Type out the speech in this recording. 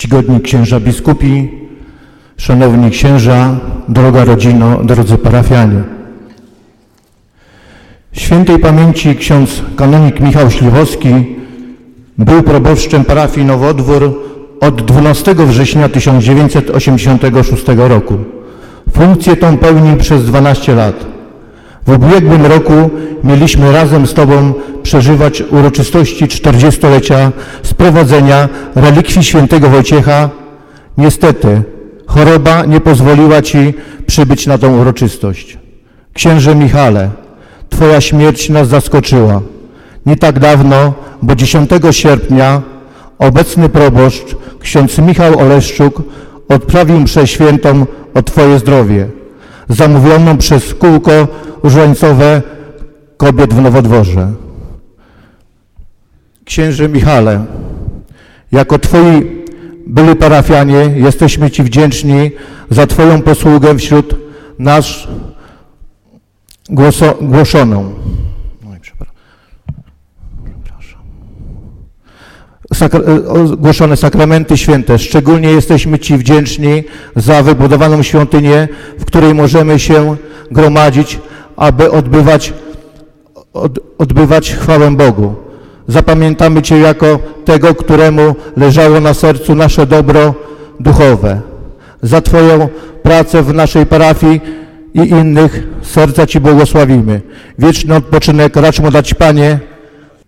Czcigodni księża biskupi, szanowni księża, droga rodzino, drodzy parafianie. Świętej pamięci ksiądz kanonik Michał Śliwowski był proboszczem parafii Nowodwór od 12 września 1986 roku. Funkcję tą pełnił przez 12 lat. W ubiegłym roku mieliśmy razem z Tobą przeżywać uroczystości 40-lecia sprowadzenia relikwii świętego Wojciecha. Niestety, choroba nie pozwoliła Ci przybyć na tą uroczystość. Księże Michale, Twoja śmierć nas zaskoczyła. Nie tak dawno, bo 10 sierpnia, obecny proboszcz, ksiądz Michał Oleszczuk, odprawił mszę świętą o Twoje zdrowie, zamówioną przez kółko różańcowe kobiet w Nowodworze. Księże Michale, jako Twoi byli parafianie jesteśmy Ci wdzięczni za Twoją posługę wśród nas głoszoną. Głoszone sakramenty święte. Szczególnie jesteśmy Ci wdzięczni za wybudowaną świątynię, w której możemy się gromadzić, aby odbywać chwałę Bogu. Zapamiętamy Cię jako tego, któremu leżało na sercu nasze dobro duchowe. Za Twoją pracę w naszej parafii i innych serca Ci błogosławimy. Wieczny odpoczynek racz mu dać, Panie,